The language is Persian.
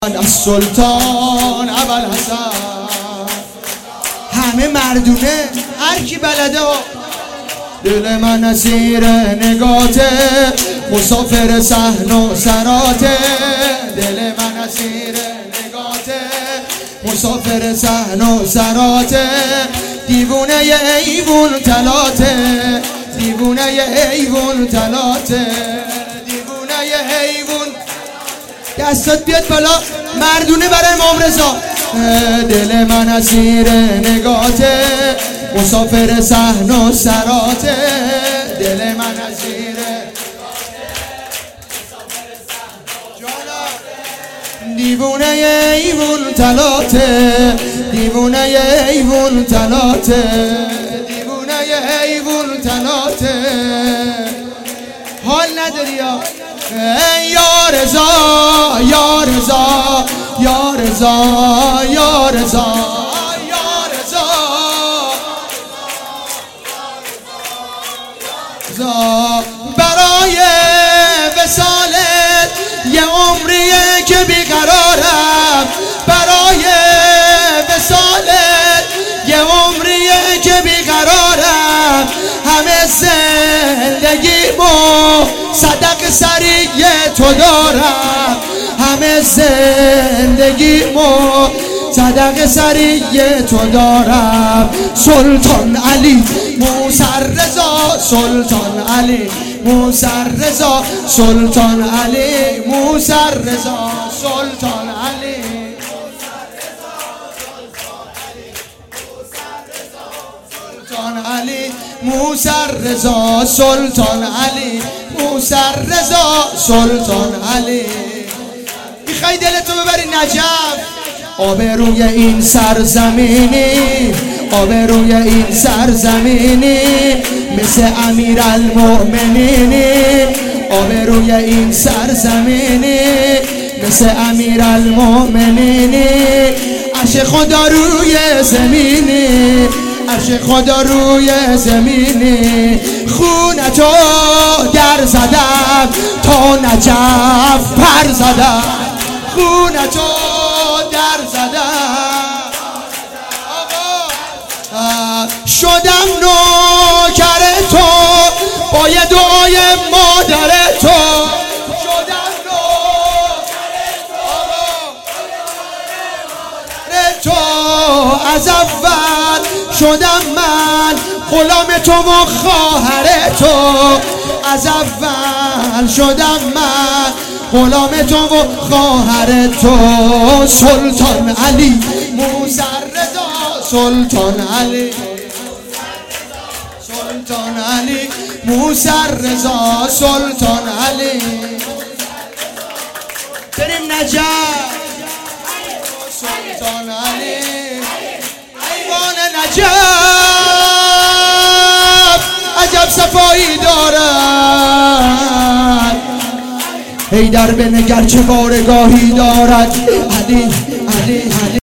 از سلطان ابوالحسن همه مردونه هر کی بلده دل من اسیر نگاته مسافر صحن و سراته دل من اسیر نگاته مسافر صحن و سراته دیوونه ایوون تلاته دیوونه ایوون تلاته دیوونه ایوون دستات بیاد بالا مردونه برای امام رضا دل من اسیر نگاته مسافر صحن و سراته دل من اسیر دیوونه ایوون تلاته دیوونه ایوون تلاته دیوونه ایوون تلاته حال نداری یا رضا یا رضا یا رضا یا رضا یا رضا برای وصالت یه عمریه که بیقرارم برای وصالت یه عمریه که بیقرارم همه زندگیمو صدق سریع تو دارم همه زندگیمو صدق سریع تو دارم سلطان علی موسی رضا سلطان علی موسی رضا سلطان علی موسی رضا سلطان علی سلطان علی موسی رضا سلطان علی موسی رضا سلطان علی میخوای دلتو ببری نجف آبروی این سرزمینی آبروی این سرزمینی مثل امیرالمؤمنینی آبروی این سرزمینی مثل امیرالمؤمنینی عرش خدا روی زمینی عرش خدا روی زمینی خونتو در زدم تا نجف پر زدم خونتو در زدم شدم نوکر تو با یه دعای مادر تو شدم نوکر تو از اول شدم من غلام تو و خواهر تو از اول شدم من غلام تو و خواهر تو سلطان علی موسی رضا سلطان علی سلطان علی موسی رضا سلطان علی بریم نجف سلطان علی ایوان نجف عجب صفایی دارد حیدر بنگر چه بارگاهی دارد علی علی علی